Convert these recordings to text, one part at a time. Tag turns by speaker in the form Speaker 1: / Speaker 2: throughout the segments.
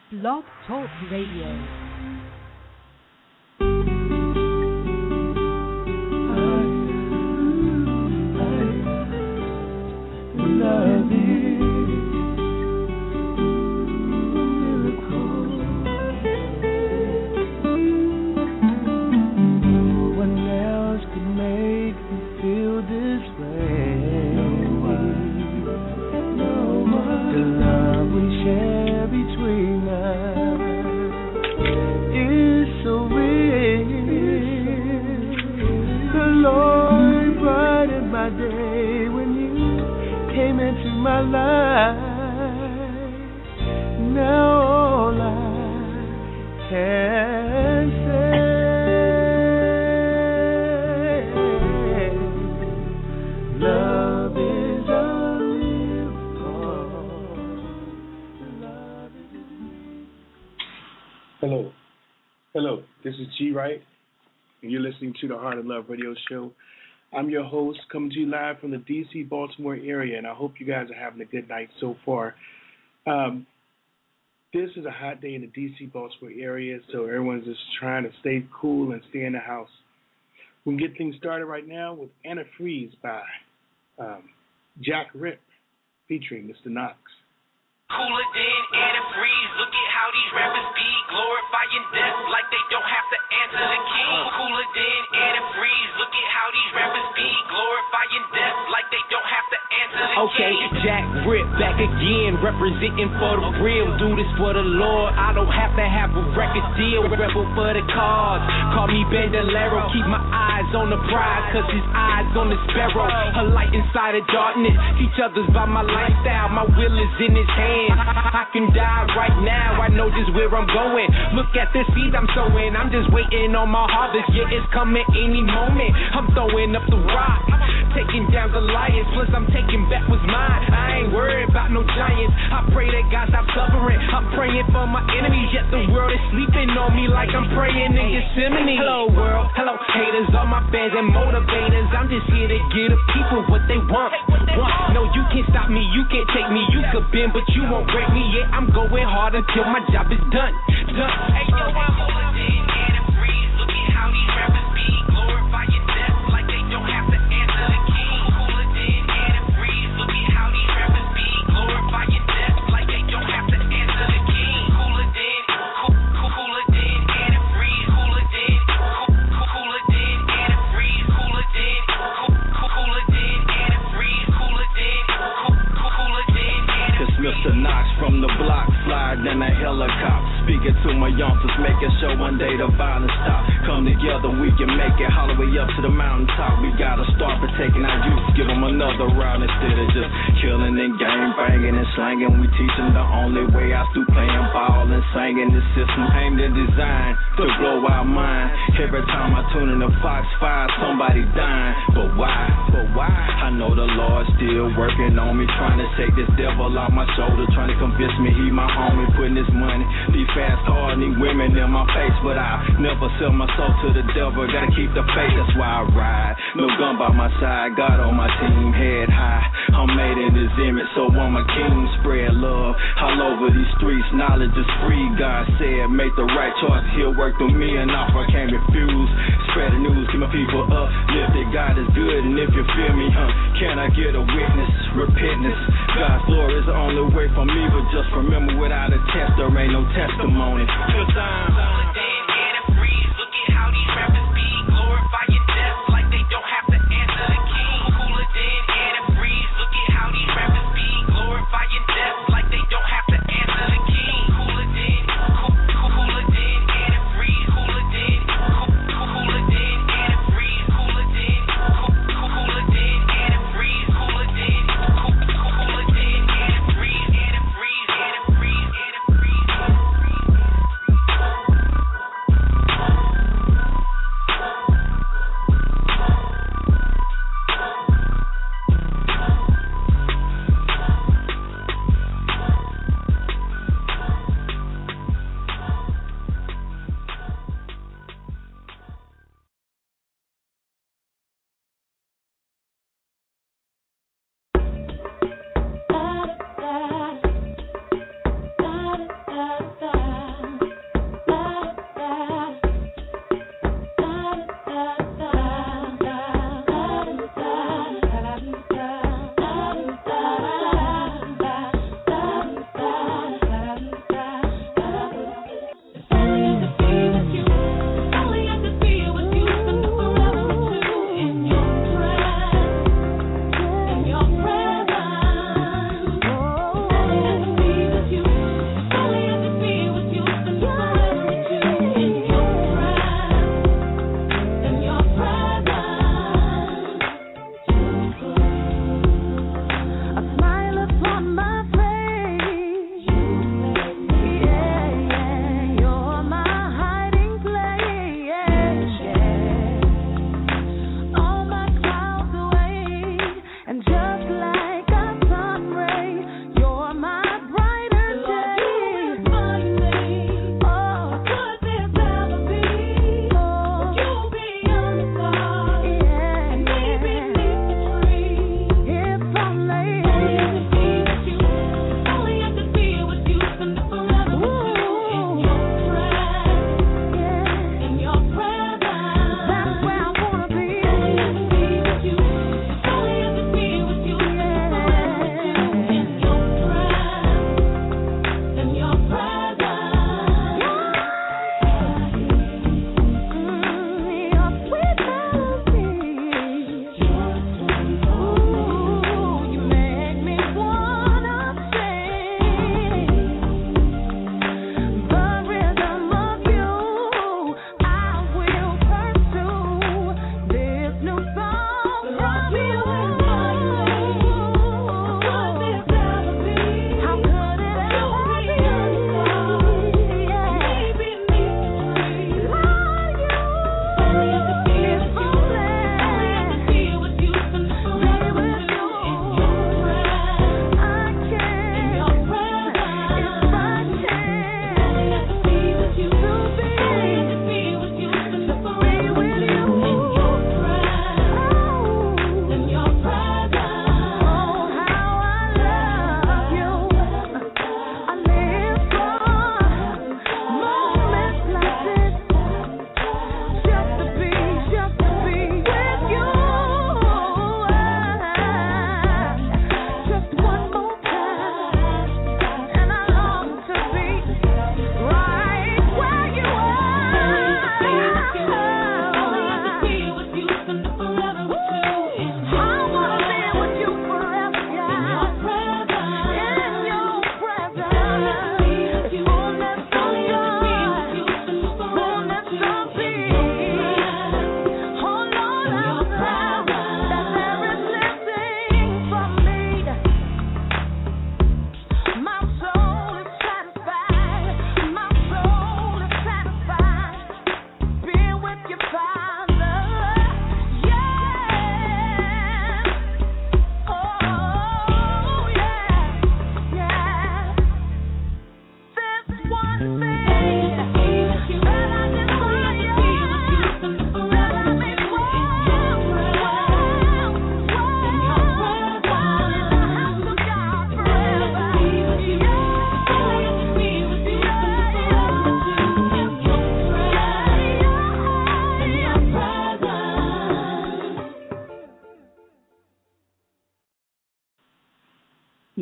Speaker 1: Blog Talk Radio.
Speaker 2: To the Heart of Love radio show. I'm your host, coming to you live from the D.C. Baltimore area, and I hope you guys are having a good night so far. This is a hot day in the D.C. Baltimore area, so everyone's just trying to stay cool and stay in the house. We can get things started right now with Antifreeze by Jack Rip featuring Mr. Knox.
Speaker 3: Cooler than antifreeze, look at how these rappers be glorifying death like they don't have to answer the king. Cooler than antifreeze, look at how these rappers be glorifying death like they don't have to answer the king.
Speaker 4: Okay, Jack Rip back again, representing for the real. Do this for the Lord, I don't have to have a record deal. Rebel for the cause, call me Bandolero. Keep my eyes on the prize, cause his eyes on the sparrow. A light inside of darkness, teach others by my lifestyle. My will is in his hand. I can die right now, I know just where I'm going. Look at the seeds I'm sowing, I'm just waiting on my harvest. Yeah, it's coming any moment. I'm throwing up the rock, taking down Goliath. Plus I'm taking back what's mine. I ain't worried about no giants. I pray that God stop suffering. I'm praying for my enemies, yet the world is sleeping on me like I'm praying in Gethsemane. Hello world, hello haters, all my fans and motivators. I'm just here to give the people what they want. No, you can't stop me, you can't take me. You could bend, but you won't break me. Yeah, I'm going hard until my job is done.
Speaker 3: Hey, yo, I'm cooler than antifreeze. Look at how these rappers be glorifying death like they don't have to answer the king. Cooler than antifreeze. Look at how these rappers be glorifying death like they don't have to answer the king. Cooler than antifreeze. Cooler than antifreeze. Cooler than antifreeze. Cooler than
Speaker 4: Cause Mr. Knox from the block, fly than a helicopter. Speaking to my youngsters, making sure one day the violence stop. Come together, we can make it all the way up to the mountaintop. We gotta start protecting our youth, give them another round instead of just killing and gang banging and slanging. We teach them the only way out through playing ball and singing. The system aimed and designed to blow our mind. Every time I tune in the Fox 5, somebody dying. But why? I know the Lord's still working on me, trying to take this devil off my shoulder, trying to convince me he my homie, putting his money, these fast cars, need women in my face, but I never sell my soul to the devil, gotta keep the faith, that's why I ride, no gun by my side, God on my team, head high, I'm made in his image, so I'm a king, spread love, all over these streets, knowledge is free, God said, make the right choice, he'll work through me, and off I can't refuse, spread the news, keep my people up, lifted, God is good, and if you feel me, can I get a witness, repentance, God's glory is the only way for me, but just remember without a test there ain't no testimony. Good time.
Speaker 3: Cooler than antifreeze. Look at how these rappers be glorifying death like they don't have to answer the king. Cooler than antifreeze. Look at how these rappers be glorifying death like they don't have to answer the king. Cooler than antifreeze. Cooler than antifreeze. Cooler than antifreeze. Cooler than antifreeze. Antifreeze.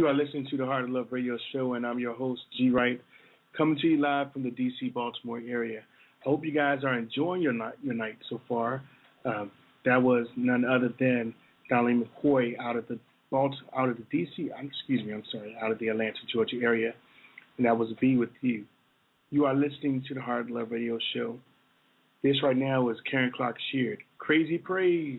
Speaker 2: You are listening to the Heart of Love Radio Show, and I'm your host, G. Wright, coming to you live from the D.C. Baltimore area. I hope you guys are enjoying your night so far. That was none other than Darlene McCoy out of the D.C. Out of the Atlanta, Georgia area, and that was Be With You. You are listening to the Heart of Love Radio Show. This right now is Karen Clark Sheard, Crazy Praise.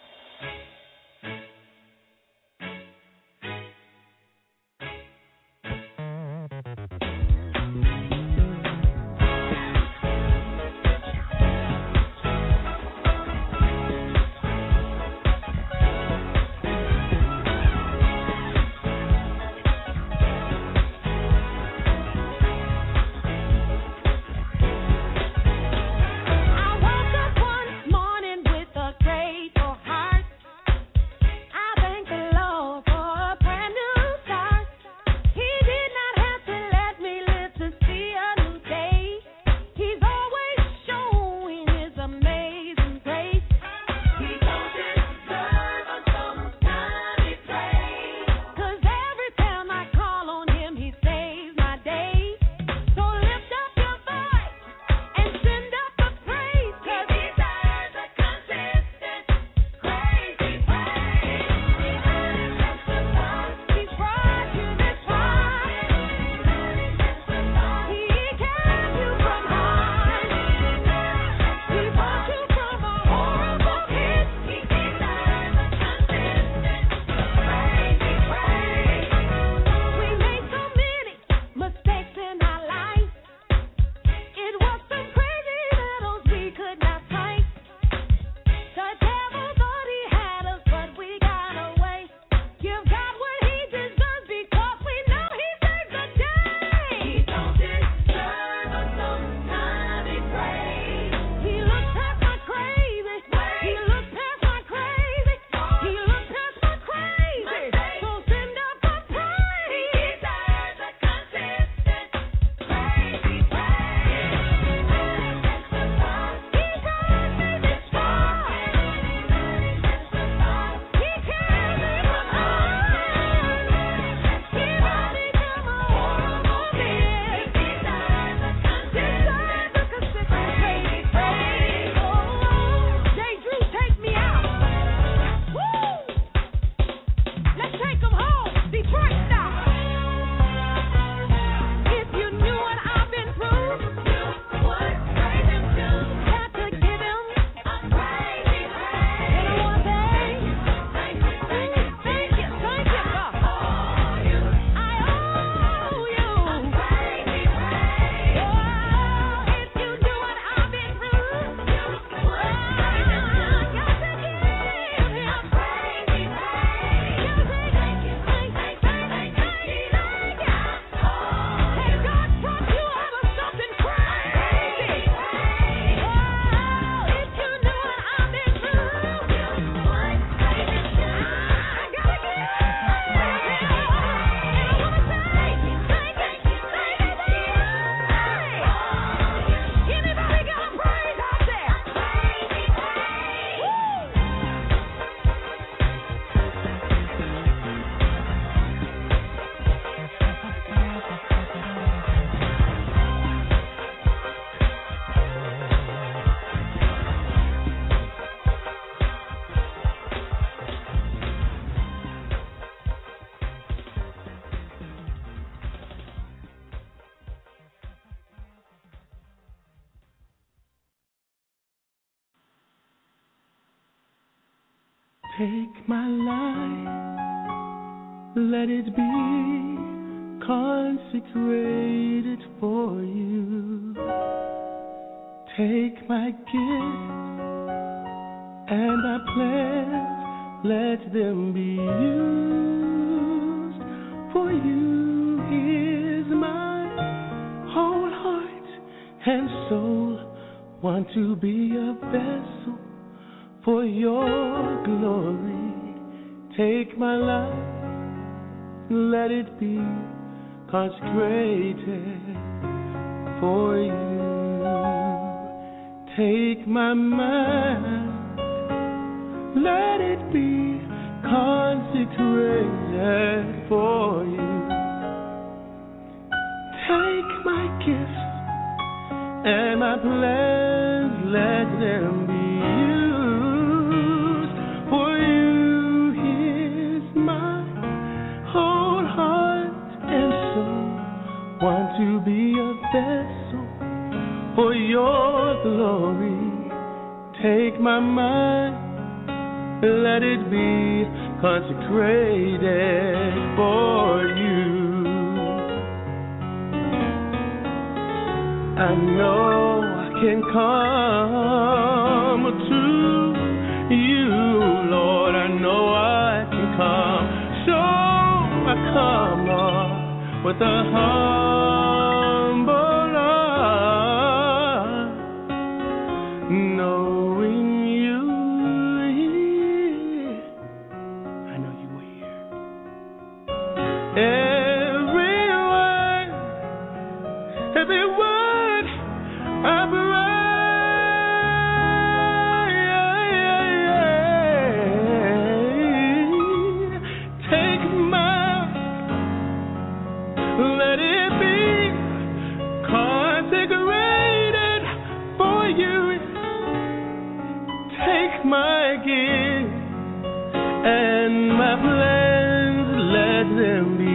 Speaker 5: Take my life, let it be consecrated for you. Take my gifts and my plans, let them be used for you. Here's my whole heart and soul, want to be a vessel for your glory. Take my life, let it be consecrated for you. Take my mind, let it be consecrated for you. Take my gifts and my plans, let them be used for you. Here's my whole heart and soul. Want to be a vessel for your glory. Take my mind, let it be consecrated for you. I know I can come to you, Lord. I know I can come. So I come, Lord, with a humble heart, knowing you here. I know you were here. Every word I pray. Take my, let it be consecrated for you. Take my gift and my plans, let them be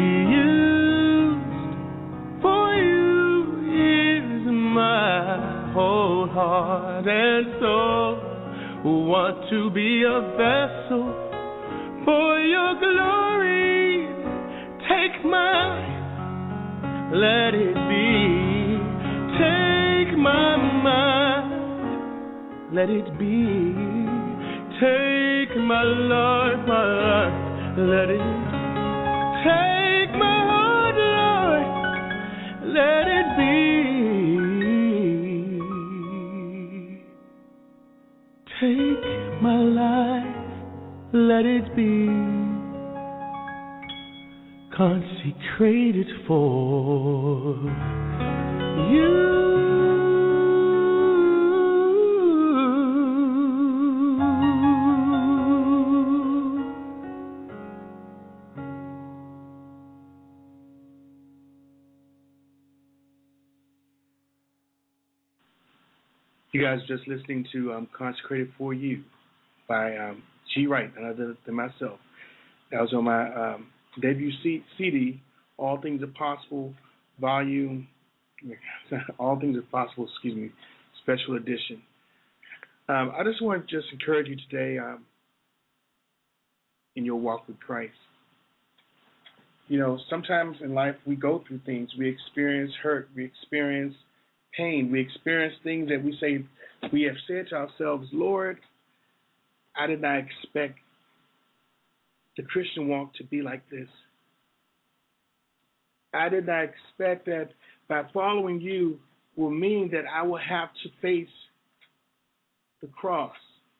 Speaker 5: used for you. Here's my whole heart and soul. Want to be a vessel for your glory. Take my, let it be. Take my mind, let it be. Take my life, let it. Take my heart, Lord, let it be. Take my life, let it be consecrated for you.
Speaker 2: You guys just listening to Consecrated for You by G. Wright, none other than myself. That was on my debut CD, All Things Are Possible, volume, All Things Are Possible, special edition. I just want to just encourage you today in your walk with Christ. You know, sometimes in life we go through things. We experience hurt. We experience pain. We experience things that we say, we have said to ourselves, Lord, I did not expect the Christian walk to be like this. I did not expect that by following you will mean that I will have to face the cross.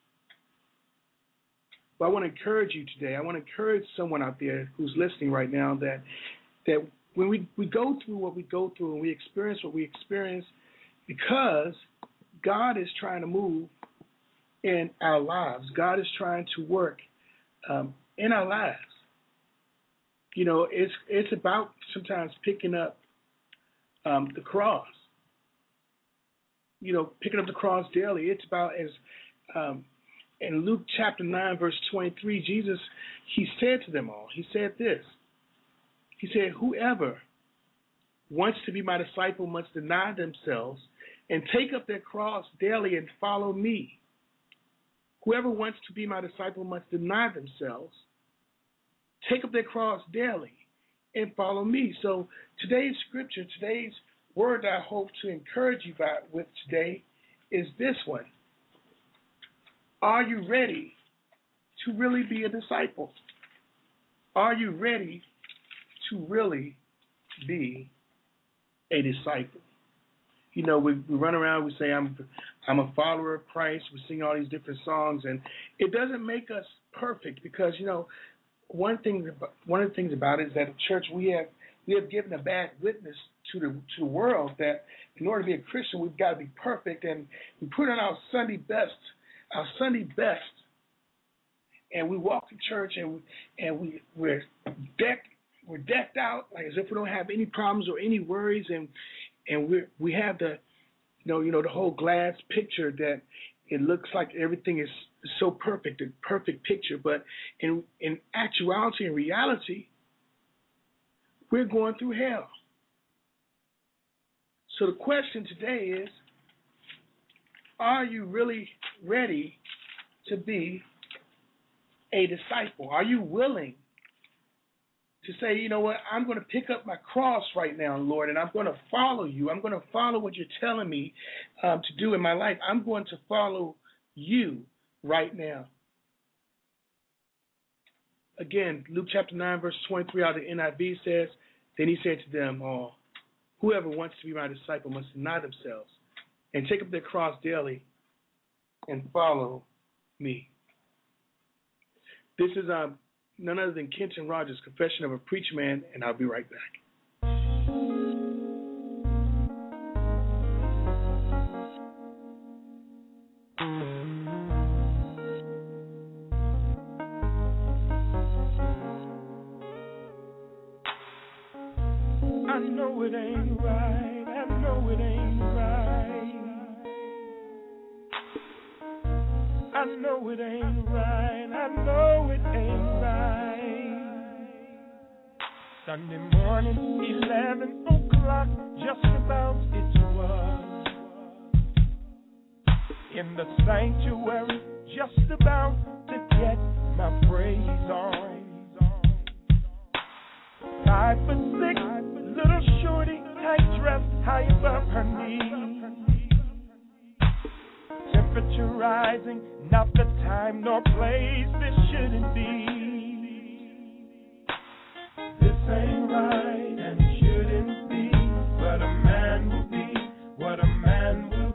Speaker 2: But I want to encourage you today. I want to encourage someone out there who's listening right now that when we go through what we go through and we experience what we experience, because God is trying to move in our lives. God is trying to work in our lives. You know, it's about sometimes picking up the cross. You know, picking up the cross daily. It's about, as in Luke chapter 9, verse 23, Jesus, he said to them all, he said this. He said, whoever wants to be my disciple must deny themselves and take up their cross daily and follow me. Whoever wants to be my disciple must deny themselves, take up their cross daily, and follow me. So today's scripture, today's word that I hope to encourage you with today is this one. Are you ready to really be a disciple? Are you ready to really be a disciple? You know, we run around, we say, I'm a follower of Christ. We sing all these different songs, and it doesn't make us perfect because, you know, one of the things about it is that at church we have given a bad witness to the world that in order to be a Christian, we've got to be perfect, and we put on our Sunday best. and we walk to church we're decked out like as if we don't have any problems or any worries, and we have the the whole glass picture that it looks like everything is so perfect, a perfect picture. But in actuality, in reality, we're going through hell. So the question today is, are you really ready to be a disciple? Are you willing to say, you know what, I'm going to pick up my cross right now, Lord, and I'm going to follow you. I'm going to follow what you're telling me to do in my life. I'm going to follow you right now. Again, Luke chapter 9, verse 23 out of the NIV says, then he said to them all, whoever wants to be my disciple must deny themselves and take up their cross daily and follow me. This is none other than Kenton Rogers' Confession of a Preacher Man, and I'll be right back.
Speaker 5: I know it ain't right. I know it ain't right. I know it ain't right. I know it ain't right. Sunday morning, 11 o'clock, just about it was. In the sanctuary, just about to get my praise on. 5'6", little shorty, tight dress, high above her knees. Temperature rising, not the time nor place this shouldn't be. This ain't right and it shouldn't be, but a man will be what a man will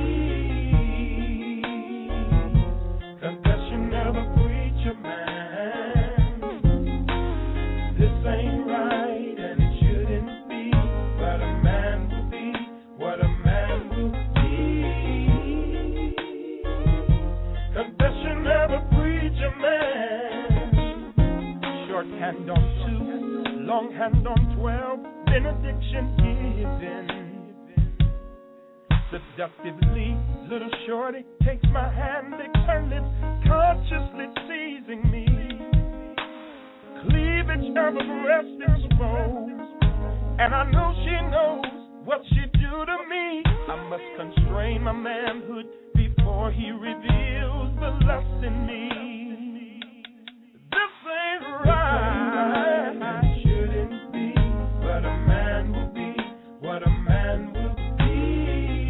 Speaker 5: be. Confession of a preacher man. This ain't right and it shouldn't be, but a man will be what a man will be. Confession of a preacher man. Short hand on 2, long hand on 12, benediction given. Seductively, little shorty takes my hand, licks her lips, consciously seizing me. Cleavage of a breast exposed, and I know she knows what she do to me. I must constrain my manhood before he reveals the lust in me. This ain't right. It shouldn't be, but a man will be what a man will be.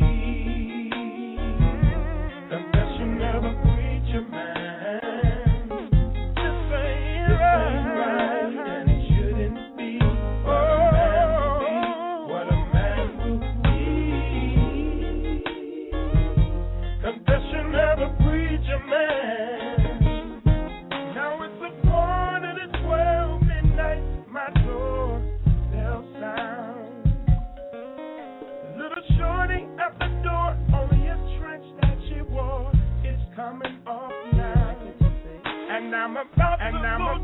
Speaker 5: Confession of a preacher man. This ain't right, and it shouldn't be, but a man will be what a man will be. Confession of a preacher man. Now it's a quarter to 12 midnight, my door bell sound. Little shorty at the door, only a trench that she wore is coming off now. And I'm about to go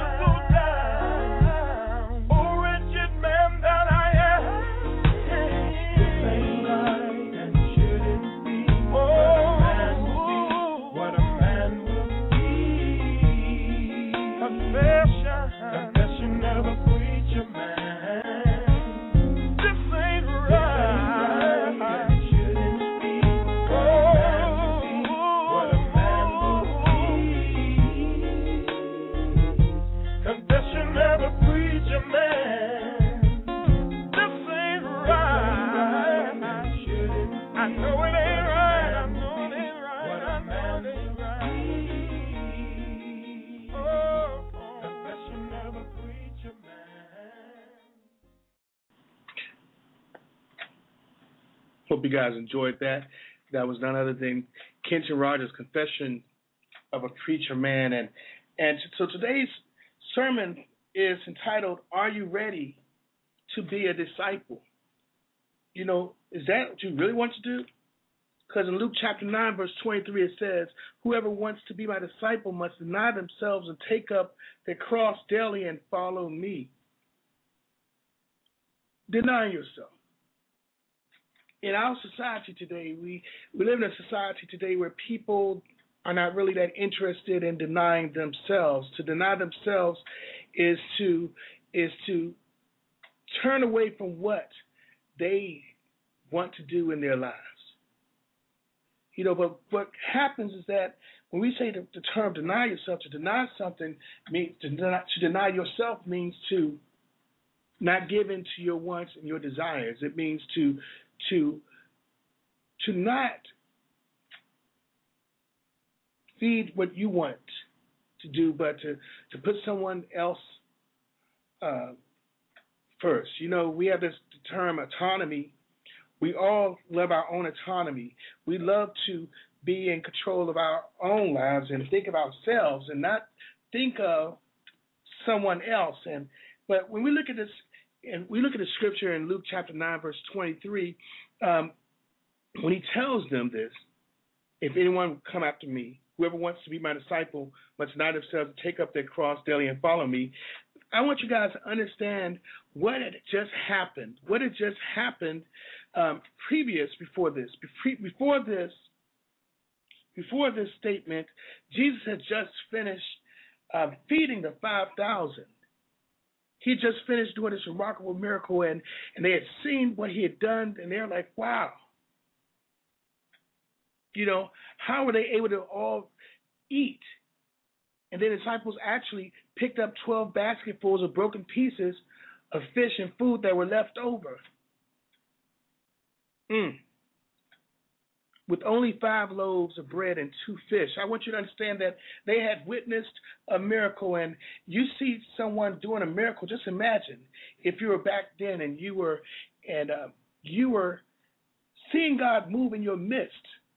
Speaker 5: down. Oh, wretched man that I am. This ain't right and it shouldn't be. What a man will be. Confession of a preacher man. This ain't right. It shouldn't be. What a man will be. Confession of a preacher man. This ain't right. It shouldn't be. I know it ain't right. I know it ain't right. What a man will be. Oh, confession of a preacher man.
Speaker 2: Hope you guys enjoyed that. That was none other than Kenton Rogers' Confession of a Preacher Man. And so today's sermon is entitled, Are You Ready to Be a Disciple? You know, is that what you really want to do? Because in Luke chapter 9, verse 23, it says, whoever wants to be my disciple must deny themselves and take up their cross daily and follow me. Deny yourself. In our society today, we live in a society today where people are not really that interested in denying themselves. To deny themselves is to turn away from what they want to do in their lives. But what happens is that when we say the term deny yourself, to deny something means to deny yourself means to not give in to your wants and your desires. It means to not feed what you want to do, but to put someone else first. We have this term autonomy. We all love our own autonomy. We love to be in control of our own lives and think of ourselves and not think of someone else. But when we look at this, and we look at the scripture in Luke chapter 9, verse 23, when he tells them this, if anyone will come after me, whoever wants to be my disciple must deny themselves, take up their cross daily and follow me. I want you guys to understand what had just happened. What had just happened before this. Before this statement, Jesus had just finished feeding the 5,000. He just finished doing this remarkable miracle, and they had seen what he had done, and they're like, wow. How were they able to all eat? And the disciples actually picked up 12 basketfuls of broken pieces of fish and food that were left over. With only 5 loaves of bread and 2 fish. I want you to understand that they had witnessed a miracle, and you see someone doing a miracle. Just imagine if you were back then and you were seeing God move in your midst,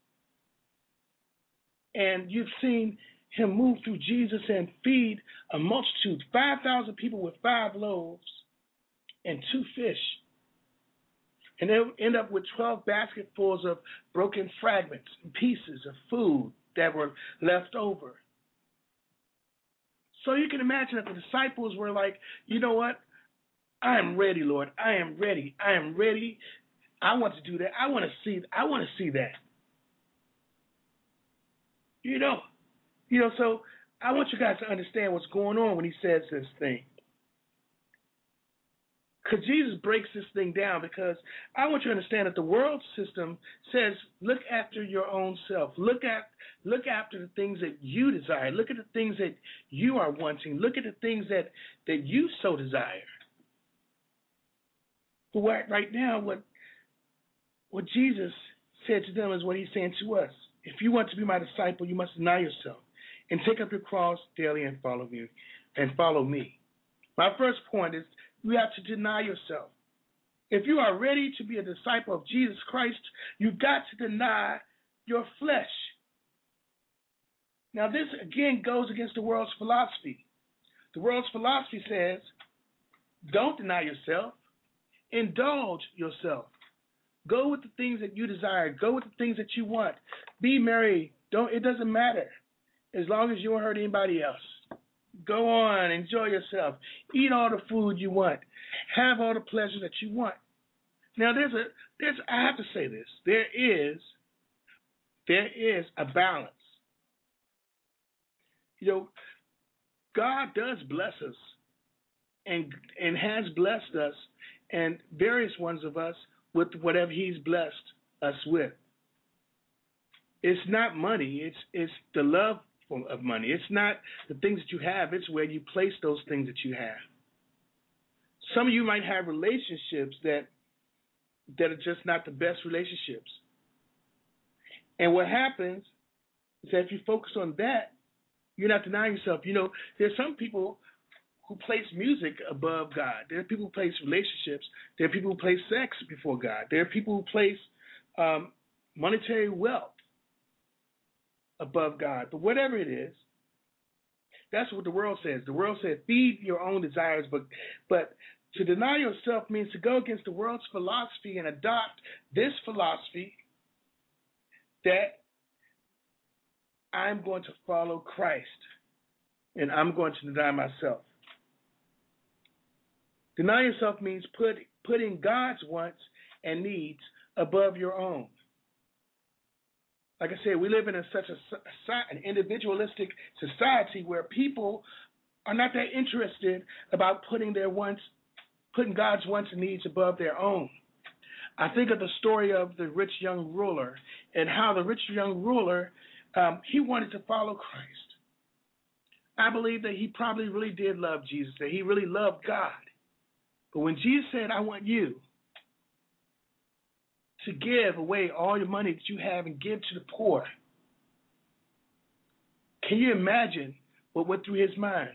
Speaker 2: and you've seen him move through Jesus and feed a multitude, 5,000 people with 5 loaves and 2 fish. And they'll end up with 12 basketfuls of broken fragments and pieces of food that were left over. So you can imagine that the disciples were like, you know what? I am ready, Lord. I am ready. I am ready. I want to do that. I want to see that. So I want you guys to understand what's going on when he says this thing. Because Jesus breaks this thing down, because I want you to understand that the world system says, look after your own self. Look after the things that you desire. Look at the things that you are wanting. Look at the things that you so desire. But right now, what Jesus said to them is what he's saying to us. If you want to be my disciple, you must deny yourself and take up your cross daily and follow me. My first point is, you have to deny yourself. If you are ready to be a disciple of Jesus Christ, you've got to deny your flesh. Now, this again goes against the world's philosophy. The world's philosophy says, don't deny yourself, indulge yourself. Go with the things that you desire. Go with the things that you want. Be merry. It doesn't matter as long as you don't hurt anybody else. Go on, enjoy yourself. Eat all the food you want. Have all the pleasure that you want. Now, I have to say this. There is a balance. God does bless us and has blessed us and various ones of us with whatever he's blessed us with. It's not money. It's the love of money. It's not the things that you have. It's where you place those things that you have. Some of you might have relationships that are just not the best relationships. And what happens is that if you focus on that, you're not denying yourself. There's some people who place music above God. There are people who place relationships. There are people who place sex before God. There are people who place monetary wealth above God. But whatever it is, that's what the world says. The world says feed your own desires, but to deny yourself means to go against the world's philosophy and adopt this philosophy that I'm going to follow Christ and I'm going to deny myself. Deny yourself means putting God's wants and needs above your own. Like I said, we live in such an individualistic society where people are not that interested about putting God's wants and needs above their own. I think of the story of the rich young ruler and how the rich young ruler, he wanted to follow Christ. I believe that he probably really did love Jesus, that he really loved God. But when Jesus said, I want you to give away all your money that you have and give to the poor, can you imagine what went through his mind?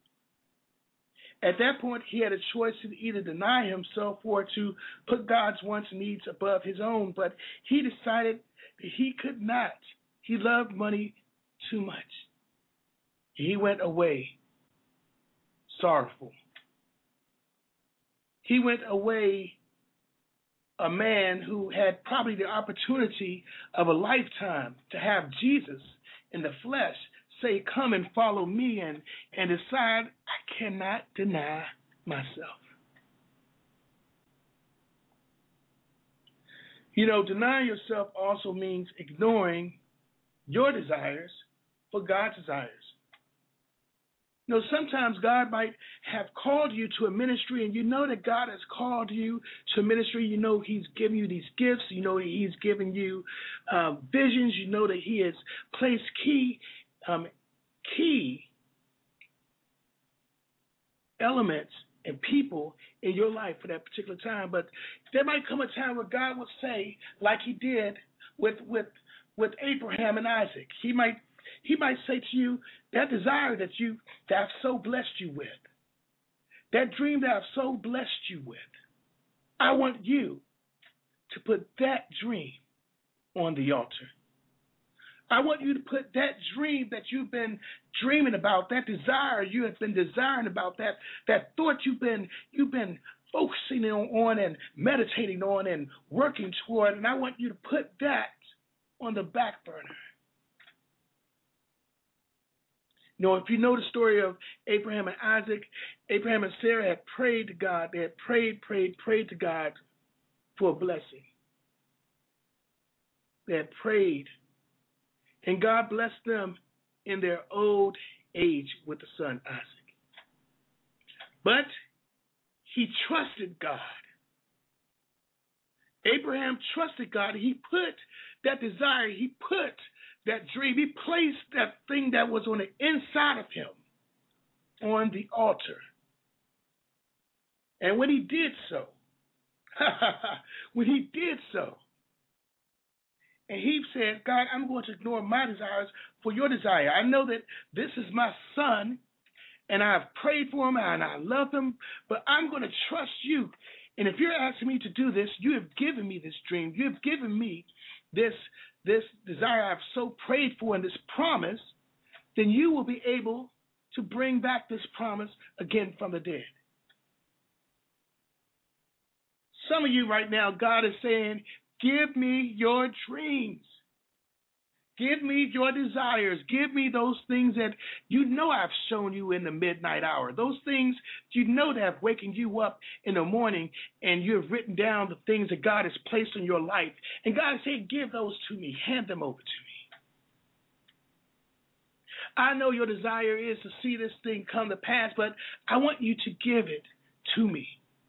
Speaker 2: At that point, he had a choice to either deny himself or to put God's wants and needs above his own, but he decided that he could not. He loved money too much. He went away sorrowful. He went away a man who had probably the opportunity of a lifetime to have Jesus in the flesh say, come and follow me, and decide, I cannot deny myself. You know, denying yourself also means ignoring your desires for God's desires. You know, sometimes God might have called you to a ministry, and you know that God has called you to a ministry. You know he's given you these gifts. You know he's given you visions. You know that he has placed key elements and people in your life for that particular time. But there might come a time where God will say, like he did with Abraham and Isaac, he might say to you, that desire that I've so blessed you with, that dream that I've so blessed you with, I want you to put that dream on the altar. I want you to put that dream that you've been dreaming about, that desire you have been desiring about, that thought you've been focusing on and meditating on and working toward, and I want you to put that on the back burner. You know, if you know the story of Abraham and Isaac, Abraham and Sarah had prayed to God. They had prayed to God for a blessing. They had prayed. And God blessed them in their old age with the son Isaac. But he trusted God. Abraham trusted God. He put that desire, he put that dream, he placed that thing that was on the inside of him on the altar. And when he did so, and he said, God, I'm going to ignore my desires for your desire. I know that this is my son, and I've prayed for him, and I love him, but I'm going to trust you. And if you're asking me to do this, you have given me this dream. You have given me this desire I've so prayed for and this promise, then you will be able to bring back this promise again from the dead. Some of you right now, God is saying, give me your dreams. Give me your desires. Give me those things that you know I've shown you in the midnight hour. Those things you know that have wakened you up in the morning, and you have written down the things that God has placed in your life. And God is saying, give those to me. Hand them over to me. I know your desire is to see this thing come to pass, but I want you to give it to me.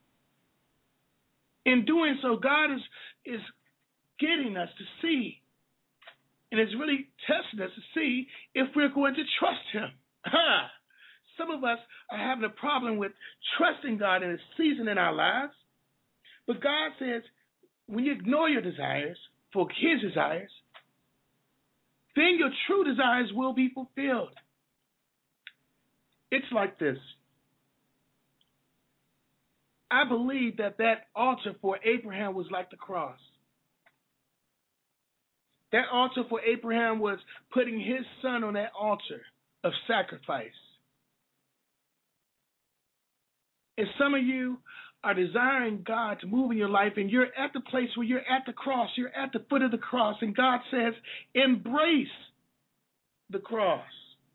Speaker 2: In doing so, God is getting us to see, and it's really testing us to see if we're going to trust him. Some of us are having a problem with trusting God in a season in our lives, but God says when you ignore your desires for his desires, then your true desires will be fulfilled. It's like this. I believe that altar for Abraham was like the cross. That altar for Abraham was putting his son on that altar of sacrifice. And some of you are desiring God to move in your life, and you're at the place where you're at the cross, you're at the foot of the cross, and God says, embrace the cross.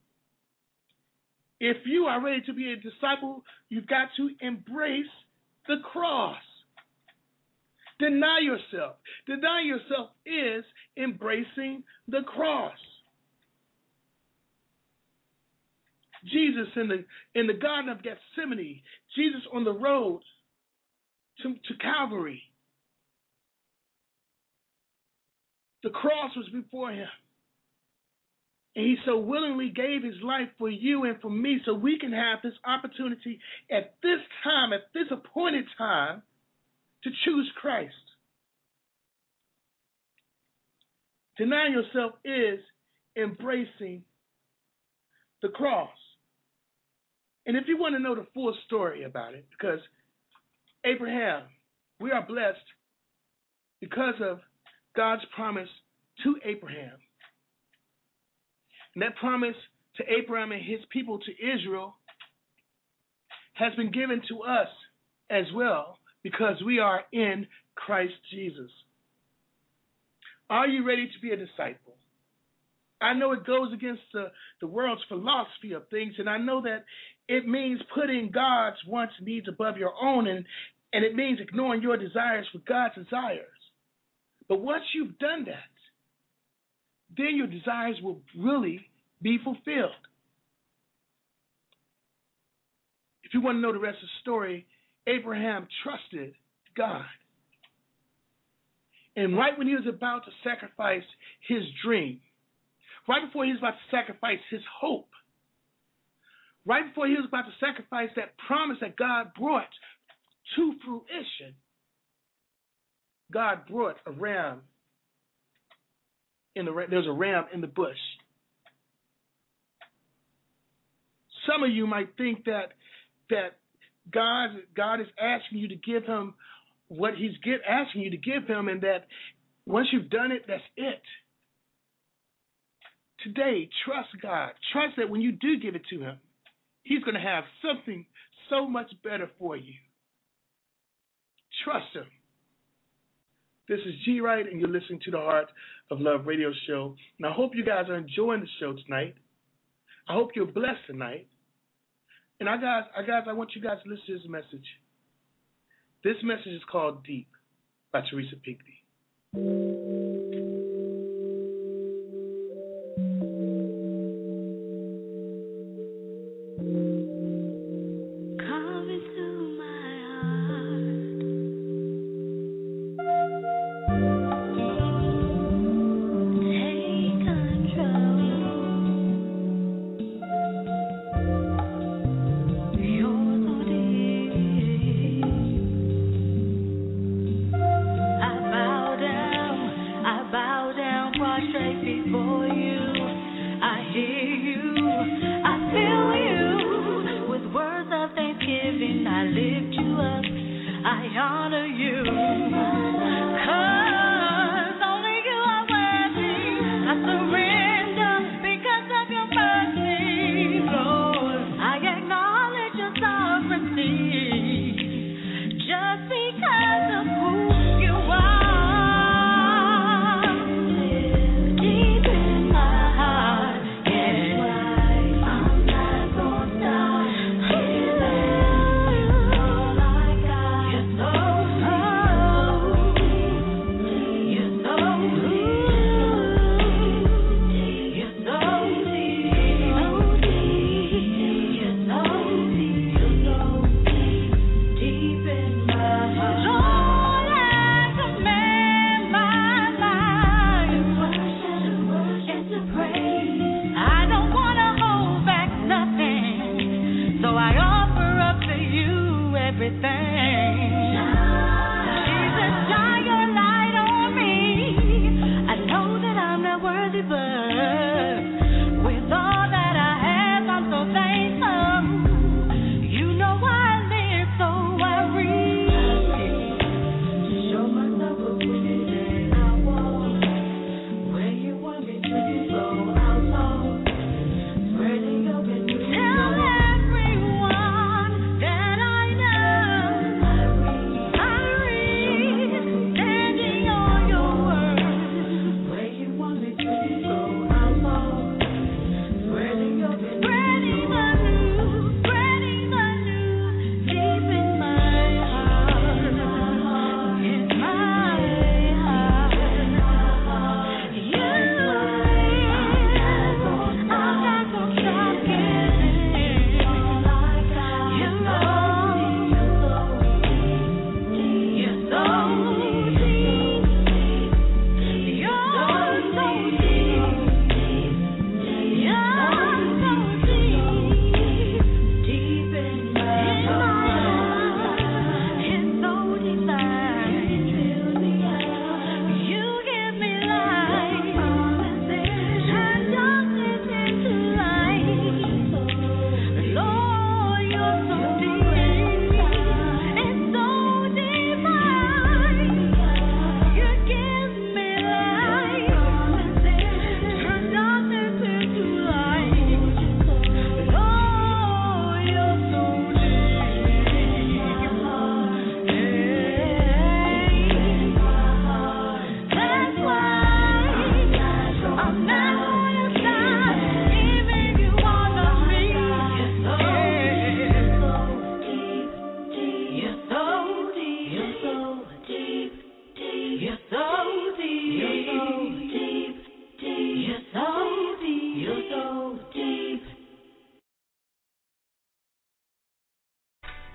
Speaker 2: If you are ready to be a disciple, you've got to embrace the cross. Deny yourself. Deny yourself is embracing the cross. Jesus in the Garden of Gethsemane, Jesus on the road to Calvary. The cross was before him. And he so willingly gave his life for you and for me so we can have this opportunity at this time, at this appointed time, to choose Christ. Denying yourself is embracing the cross. And if you want to know the full story about it, because Abraham, we are blessed because of God's promise to Abraham. And that promise to Abraham and his people, to Israel, has been given to us as well because we are in Christ Jesus. Are you ready to be a disciple? I know it goes against the world's philosophy of things, and I know that it means putting God's wants and needs above your own, and it means ignoring your desires for God's desires. But once you've done that, then your desires will really be fulfilled. If you want to know the rest of the story, Abraham trusted God. And right when he was about to sacrifice his dream, right before he was about to sacrifice his hope, right before he was about to sacrifice that promise that God brought to fruition, God brought a ram. There's a ram in the bush. Some of you might think that God is asking you to give him what he's asking you to give him, and that once you've done it, that's it. Today, trust God. Trust that when you do give it to him, he's going to have something so much better for you. Trust him. This is G. Wright, and you're listening to the Heart of Love radio show. And I hope you guys are enjoying the show tonight. I hope you're blessed tonight. And I want you guys to listen to this message. This message is called Deep by Teresa Pinkney.
Speaker 6: I bow down.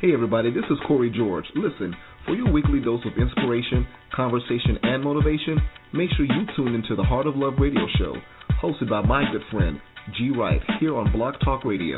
Speaker 6: Hey everybody, this is Corey George. Listen, for your weekly dose of inspiration, conversation, and motivation, make sure you tune into the Heart of Love radio show, hosted by my good friend, G. Wright, here on Blog Talk Radio.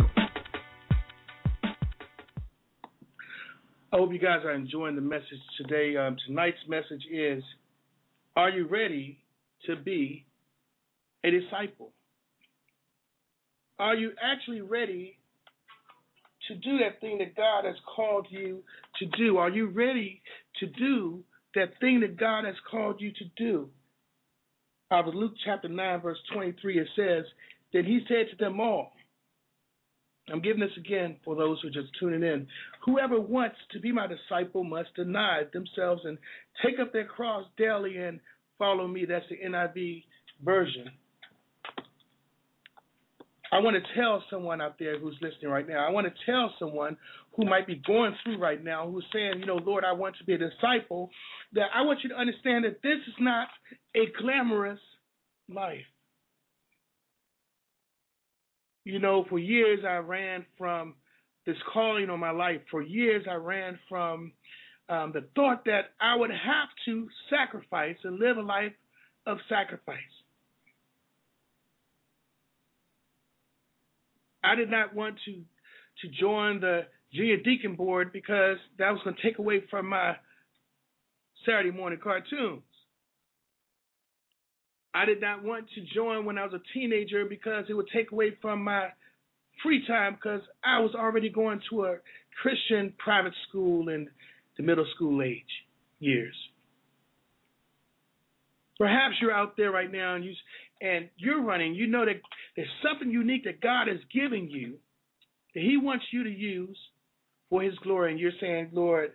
Speaker 2: I hope you guys are enjoying the message today. Tonight's message is, are you ready to be a disciple? Are you actually ready to do that thing that God has called you to do? Are you ready to do that thing that God has called you to do? Out of Luke chapter 9, verse 23, it says, then he said to them all, I'm giving this again for those who are just tuning in, whoever wants to be my disciple must deny themselves and take up their cross daily and follow me. That's the NIV version. I want to tell someone out there who's listening right now, I want to tell someone who might be going through right now, who's saying, Lord, I want to be a disciple, that I want you to understand that this is not a glamorous life. For years I ran from this calling on my life. For years I ran from the thought that I would have to sacrifice and live a life of sacrifice. I did not want to join the junior deacon board because that was going to take away from my Saturday morning cartoons. I did not want to join when I was a teenager because it would take away from my free time because I was already going to a Christian private school in the middle school age years. Perhaps you're out there right now and you're running. You know that there's something unique that God is giving you that he wants you to use for his glory. And you're saying, Lord,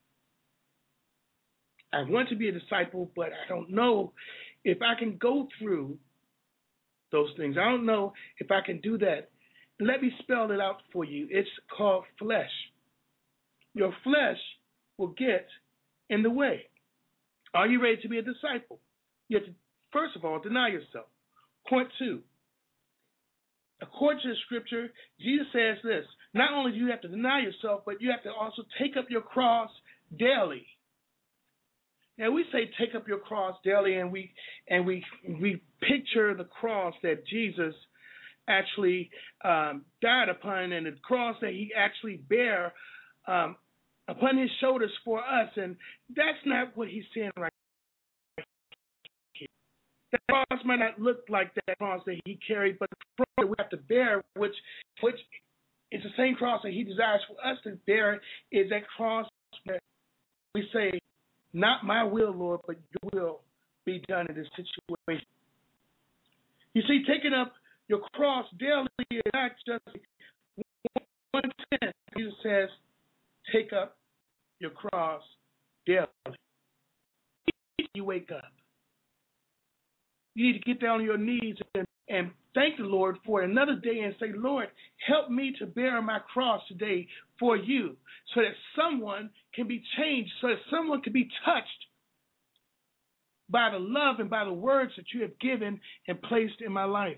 Speaker 2: I want to be a disciple, but I don't know if I can go through those things. I don't know if I can do that. Let me spell it out for you. It's called flesh. Your flesh will get in the way. Are you ready to be a disciple? You have to, first of all, deny yourself. Point 2. According to the scripture, Jesus says this, not only do you have to deny yourself, but you have to also take up your cross daily. Now we say take up your cross daily, and we picture the cross that Jesus actually died upon, and the cross that he actually bare upon his shoulders for us, and that's not what he's saying right here. That cross might not look like that cross that he carried, but the cross that we have to bear, which is the same cross that he desires for us to bear, is that cross where we say, not my will, Lord, but your will be done in this situation. You see, taking up your cross daily is not just one tenth. Jesus says, take up your cross daily. You wake up. You need to get down on your knees and thank the Lord for another day and say, Lord, help me to bear my cross today for you so that someone can be changed, so that someone can be touched by the love and by the words that you have given and placed in my life.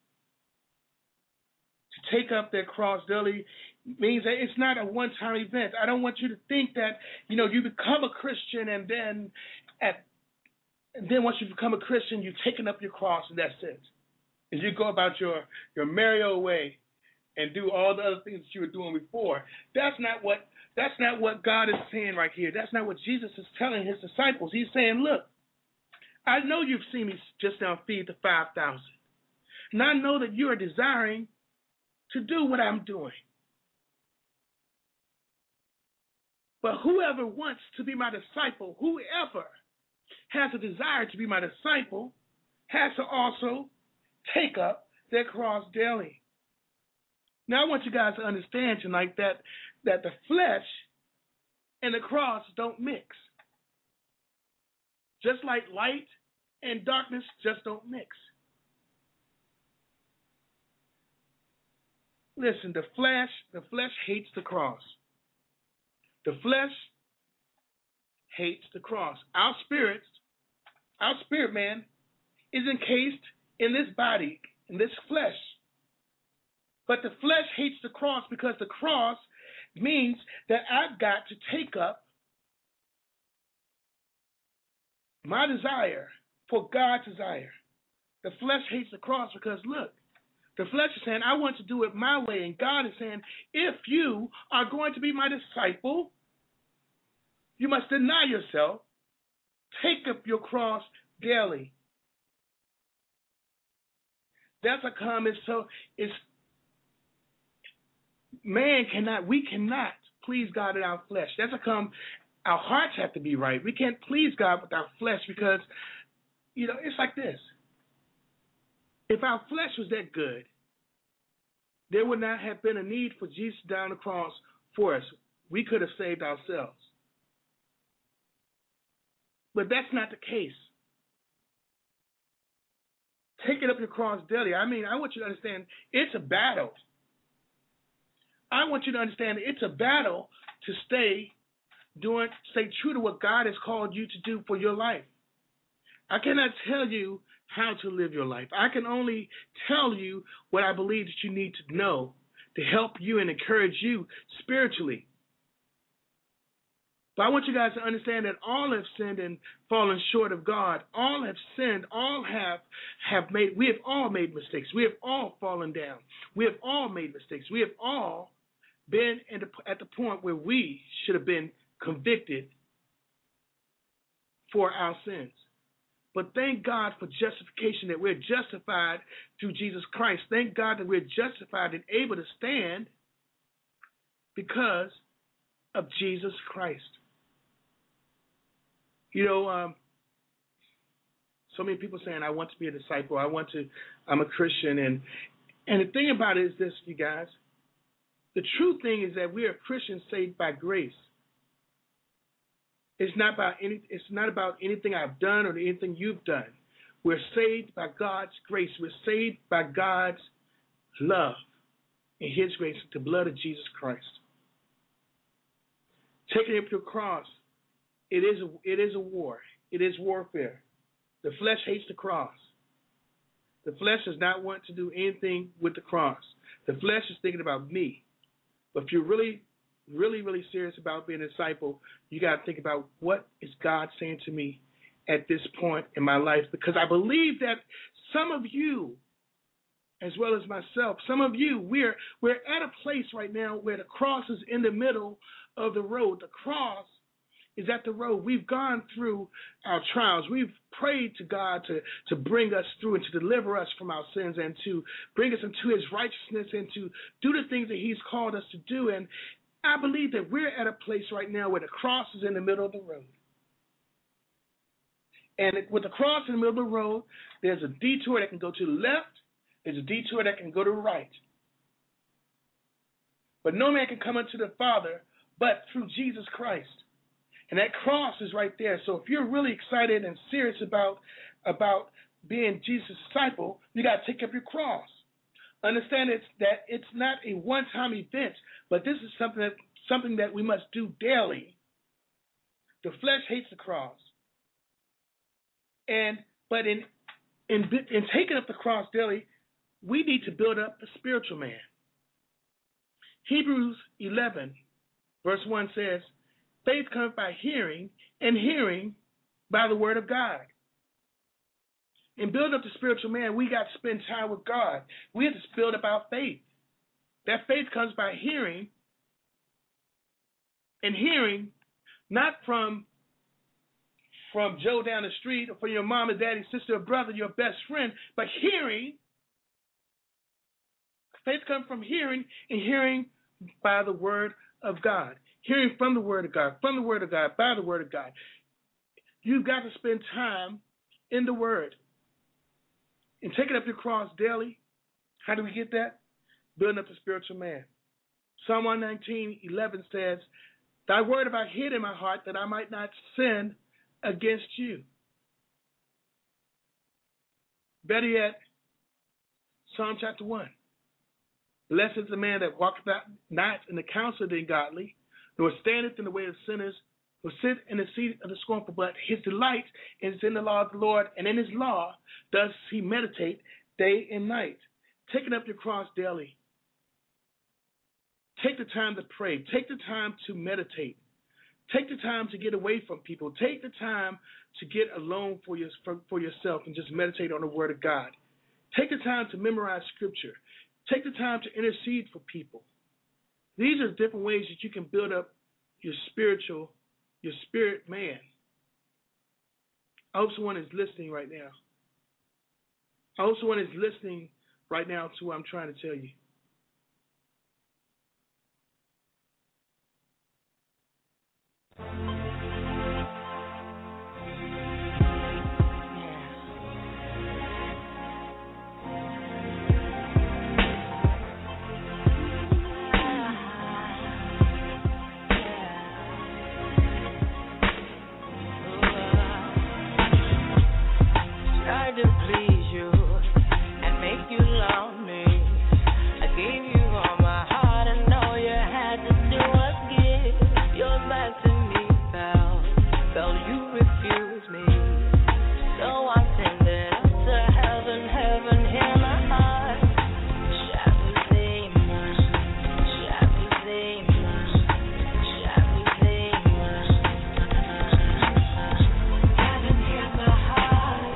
Speaker 2: To take up that cross daily means that it's not a one-time event. I don't want you to think that, you become a Christian and then once you become a Christian, you've taken up your cross and that's it. As you go about your merry way and do all the other things that you were doing before. That's not what God is saying right here. That's not what Jesus is telling his disciples. He's saying, look, I know you've seen me just now feed the 5,000. And I know that you are desiring to do what I'm doing. But whoever wants to be my disciple, whoever has a desire to be my disciple, has to also take up their cross daily. Now, I want you guys to understand tonight that the flesh and the cross don't mix. Just like light and darkness just don't mix. Listen, the flesh hates the cross. The flesh hates the cross. Our spirit man is encased in this body, in this flesh. But the flesh hates the cross because the cross means that I've got to take up my desire for God's desire. The flesh hates the cross because, look, the flesh is saying, I want to do it my way. And God is saying, if you are going to be my disciple, you must deny yourself, take up your cross daily. That's a comment. So it's we cannot please God in our flesh. That's a come. Our hearts have to be right. We can't please God with our flesh because, it's like this. If our flesh was that good, there would not have been a need for Jesus down the cross for us. We could have saved ourselves. But that's not the case. Taking up your cross daily. I want you to understand it's a battle. I want you to understand it's a battle to stay true to what God has called you to do for your life. I cannot tell you how to live your life. I can only tell you what I believe that you need to know to help you and encourage you spiritually. But I want you guys to understand that all have sinned and fallen short of God. All have sinned. We have all made mistakes. We have all fallen down. We have all made mistakes. We have all been at the point where we should have been convicted for our sins. But thank God for justification, that we're justified through Jesus Christ. Thank God that we're justified and able to stand because of Jesus Christ. So many people saying, I want to be a disciple. I'm a Christian. And the thing about it is this, you guys. The true thing is that we are Christians saved by grace. It's not about anything I've done or anything you've done. We're saved by God's grace. We're saved by God's love and His grace, the blood of Jesus Christ. Taking up your cross, it is a war. It is warfare. The flesh hates the cross. The flesh does not want to do anything with the cross. The flesh is thinking about me. But if you're really, really, really serious about being a disciple, you got to think about what is God saying to me at this point in my life. Because I believe that some of you, as well as myself, some of you, we're at a place right now where the cross is in the middle of the road. The cross is at the road. We've gone through our trials. We've prayed to God to bring us through and to deliver us from our sins and to bring us into His righteousness and to do the things that He's called us to do. And I believe that we're at a place right now where the cross is in the middle of the road. And with the cross in the middle of the road, there's a detour that can go to the left. There's a detour that can go to the right. But no man can come unto the Father but through Jesus Christ. And that cross is right there. So if you're really excited and serious about being Jesus' disciple, you got to take up your cross. Understand that it's not a one-time event, but this is something that we must do daily. The flesh hates the cross. But in taking up the cross daily, we need to build up the spiritual man. Hebrews 11, verse 1 says, faith comes by hearing, and hearing by the word of God. In building up the spiritual man, we got to spend time with God. We have to build up our faith. That faith comes by hearing, and hearing not from Joe down the street or from your mom and daddy, sister or brother, your best friend, but hearing. Faith comes from hearing, and hearing by the word of God. Hearing from the word of God, from the word of God, by the word of God. You've got to spend time in the word. And taking up your cross daily, how do we get that? Building up the spiritual man. Psalm 119:11 says, thy word have I hid in my heart that I might not sin against you. Better yet, Psalm chapter 1. Blessed is the man that walketh not in the counsel of the ungodly, nor standeth in the way of sinners, nor sit in the seat of the scornful, but his delight is in the law of the Lord, and in his law does he meditate day and night. Taking up your cross daily. Take the time to pray. Take the time to meditate. Take the time to get away from people. Take the time to get alone for yourself and just meditate on the Word of God. Take the time to memorize Scripture. Take the time to intercede for people. These are different ways that you can build up your spirit man. I hope someone is listening right now. I hope someone is listening right now to what I'm trying to tell you.
Speaker 3: To please you and make you love me. I gave you all my heart and all you had to do was give yours back to me, pal. Felt you refused me, so I send it up to heaven, heaven, hear my heart. Shabuzema, Shabuzema, Shabuzema. Heaven, hear my heart.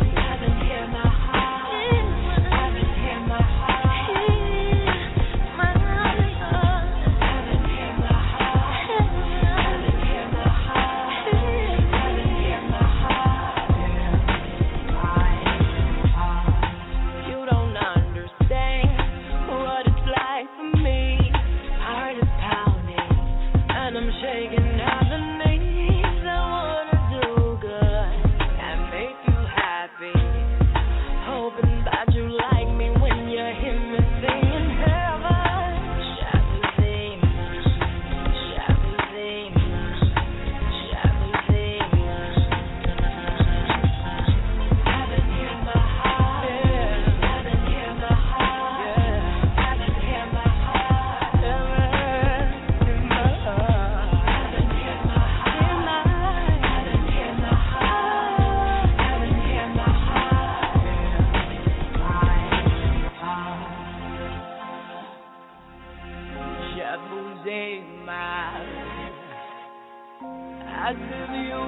Speaker 3: I give you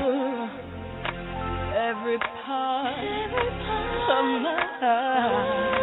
Speaker 3: every part of my heart.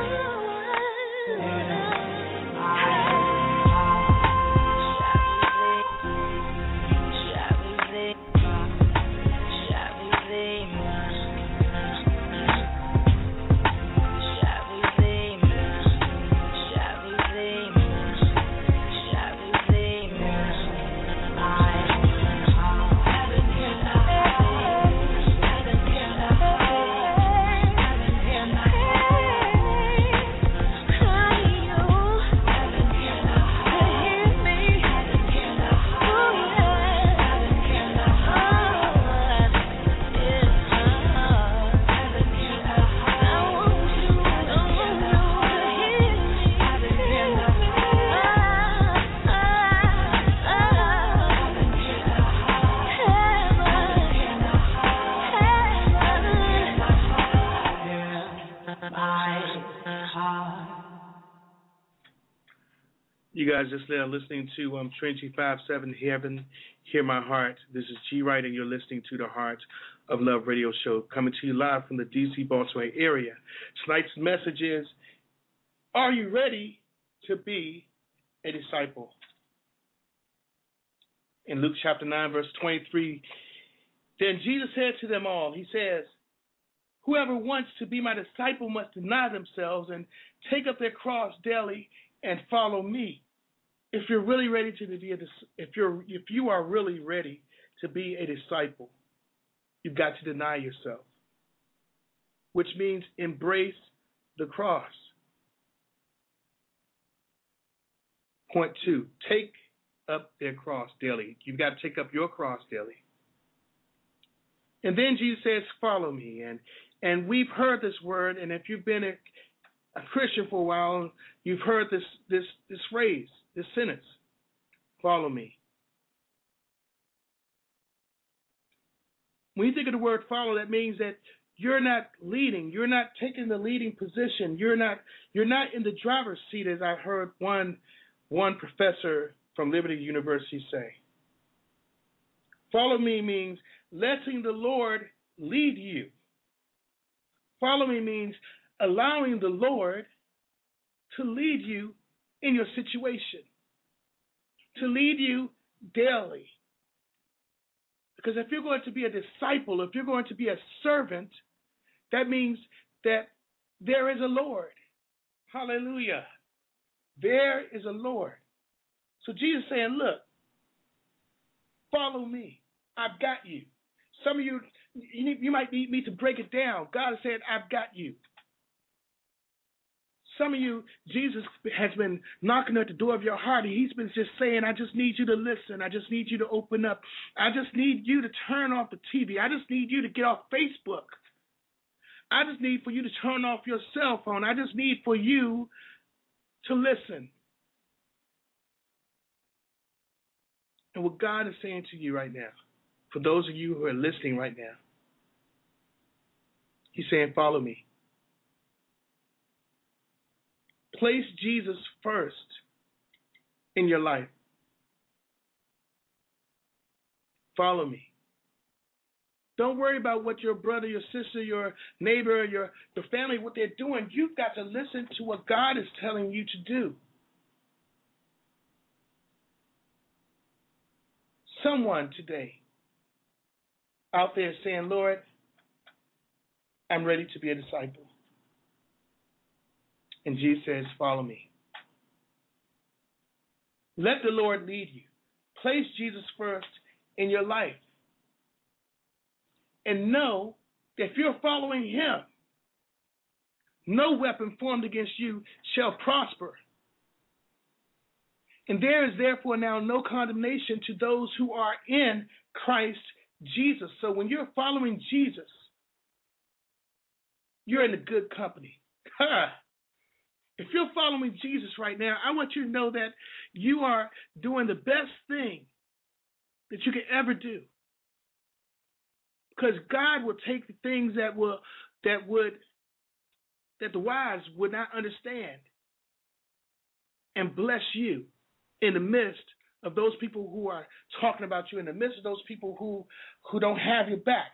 Speaker 2: You guys just there listening to Trinity 5-7 Heaven, Hear My Heart. This is G. Wright, and you're listening to the Heart of Love radio show, coming to you live from the D.C. Baltimore area. Tonight's message is, are you ready to be a disciple? In Luke chapter 9, verse 23, then Jesus said to them all, he says, whoever wants to be my disciple must deny themselves and take up their cross daily and follow me. If you're really ready to be if you are really ready to be a disciple, you've got to deny yourself, which means embrace the cross. Point 2, take up their cross daily. You've got to take up your cross daily. And then Jesus says, follow me. And we've heard this word, and if you've been a Christian for a while, you've heard this phrase, this sentence, follow me. When you think of the word follow, that means that you're not leading, you're not taking the leading position, you're not in the driver's seat, as I heard one one professor from Liberty University say. Follow me means letting the Lord lead you. Follow me means allowing the Lord to lead you in your situation, to lead you daily. Because if you're going to be a disciple, if you're going to be a servant, that means that there is a Lord. Hallelujah. There is a Lord. So Jesus is saying, look, follow me. I've got you. Some of you might need me to break it down. God is saying, I've got you. Some of you, Jesus has been knocking at the door of your heart. He's been just saying, I just need you to listen. I just need you to open up. I just need you to turn off the TV. I just need you to get off Facebook. I just need for you to turn off your cell phone. I just need for you to listen. And what God is saying to you right now, for those of you who are listening right now, He's saying, follow me. Place Jesus first in your life. Follow me. Don't worry about what your brother, your sister, your neighbor, your family, what they're doing. You've got to listen to what God is telling you to do. Someone today out there saying, Lord, I'm ready to be a disciple. And Jesus says, follow me. Let the Lord lead you. Place Jesus first in your life. And know that if you're following Him, no weapon formed against you shall prosper. And there is therefore now no condemnation to those who are in Christ Jesus. So when you're following Jesus, you're in a good company. If you're following Jesus right now, I want you to know that you are doing the best thing that you could ever do. Because God will take the things that the wise would not understand and bless you in the midst of those people who are talking about you, in the midst of those people who don't have your back.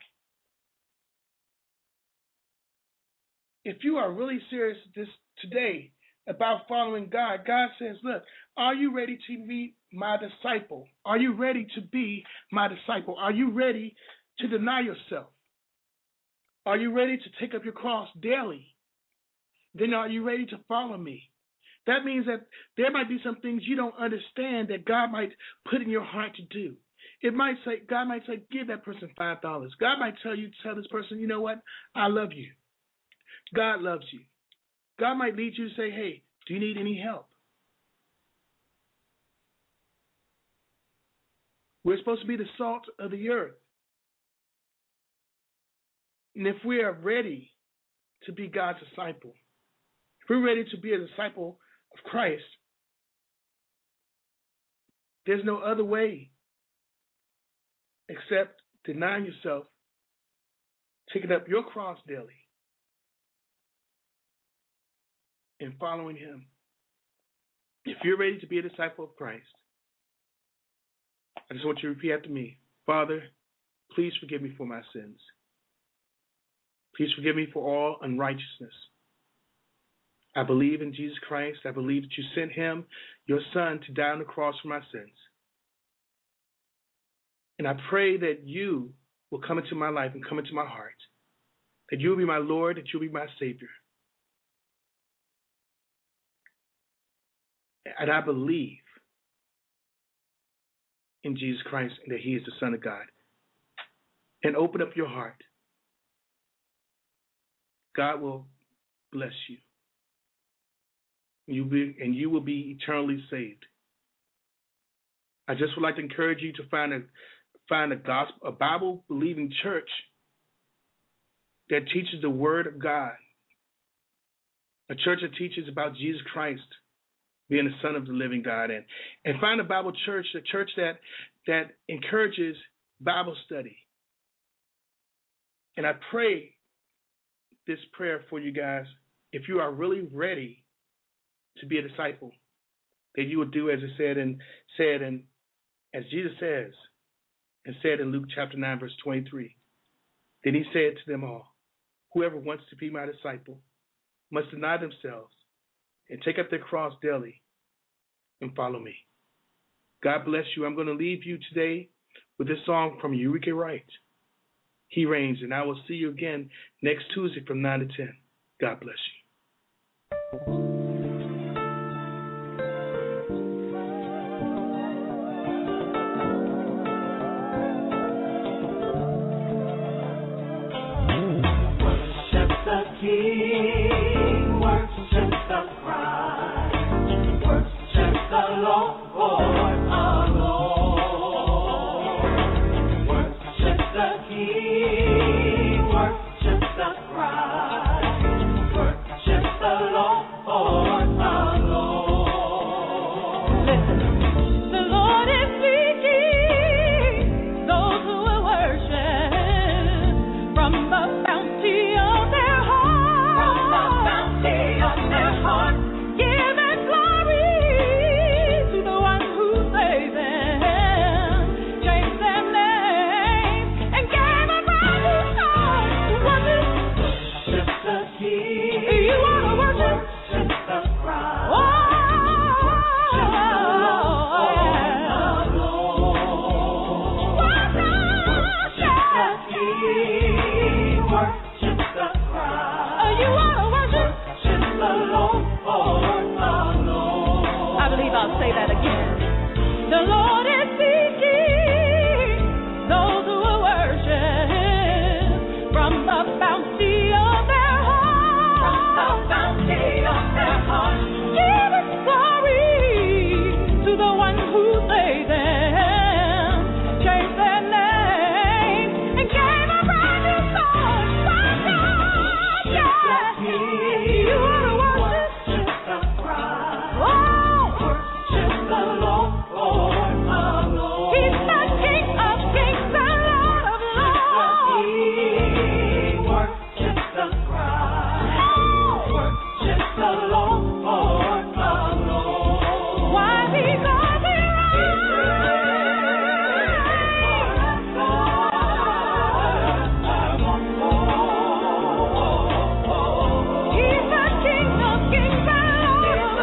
Speaker 2: If you are really serious today about following God, God says, look, are you ready to be my disciple? Are you ready to be my disciple? Are you ready to deny yourself? Are you ready to take up your cross daily? Then are you ready to follow me? That means that there might be some things you don't understand that God might put in your heart to do. God might say, give that person $5. God might tell this person, you know what? I love you. God loves you. God might lead you to say, hey, do you need any help? We're supposed to be the salt of the earth. And if we are ready to be God's disciple, if we're ready to be a disciple of Christ, there's no other way except denying yourself, taking up your cross daily, and following Him. If you're ready to be a disciple of Christ, I just want you to repeat after me. Father, please forgive me for my sins. Please forgive me for all unrighteousness. I believe in Jesus Christ. I believe that you sent Him, your Son, to die on the cross for my sins. And I pray that you will come into my life and come into my heart, that you will be my Lord, that you will be my Savior. And I believe in Jesus Christ and that He is the Son of God. And open up your heart. God will bless you. You will be eternally saved. I just would like to encourage you to find a Bible-believing church that teaches the Word of God. A church that teaches about Jesus Christ being the Son of the living God. And find a Bible church, a church that encourages Bible study. And I pray this prayer for you guys. If you are really ready to be a disciple, that you would do as it said in as Jesus says and said in Luke chapter 9, verse 23. Then he said to them all, whoever wants to be my disciple must deny themselves and take up their cross daily and follow me. God bless you. I'm going to leave you today with this song from Eureka Wright. He reigns, and I will see you again next Tuesday from 9 to 10. God bless you.
Speaker 7: King, worship the Christ, worship the Lord alone. Worship the King, worship the Christ, worship the Lord alone. Listen, the Lord is seeking those who will worship from the bounty of their heart. I'll say that again. The Lord is seeking those who will worship from the bounty of their heart. From the bounty of their heart. Give it glory to the one who saved them, changed their name, and gave a brand new song. You want to worship the Christ. He's the King of kings and Lord of lords. Worship the Christ. Worship the Lord alone. Why? Because He reigns. He's the King of kings and Lord of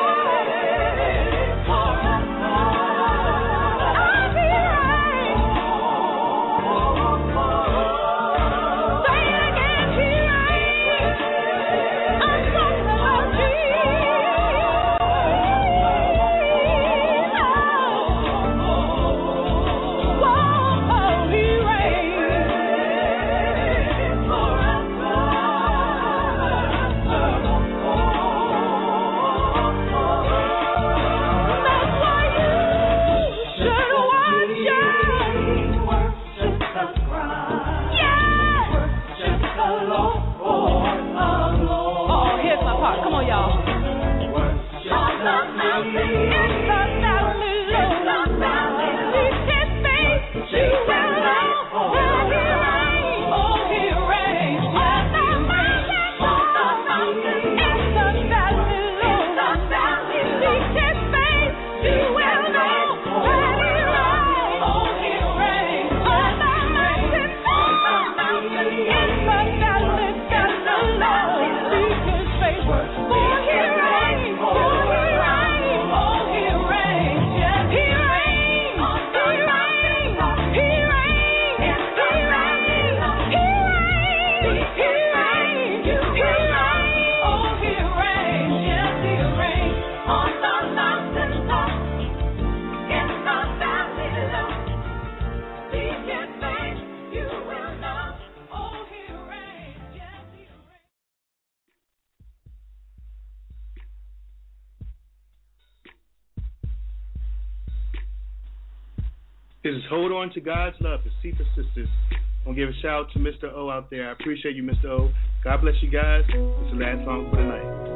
Speaker 2: This is Hold On to God's Love, the Cephas Sisters. I'm going to give a shout out to Mr. O out there. I appreciate you, Mr. O. God bless you guys. It's the last song for the night.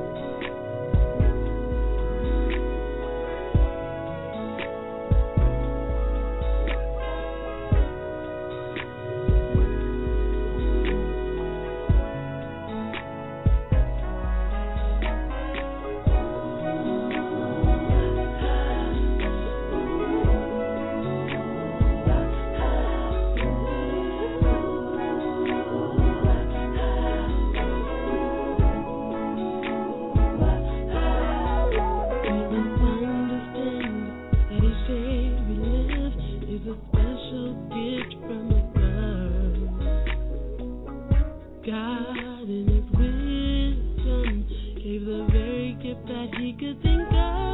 Speaker 8: God in his wisdom gave the very gift that he could think of.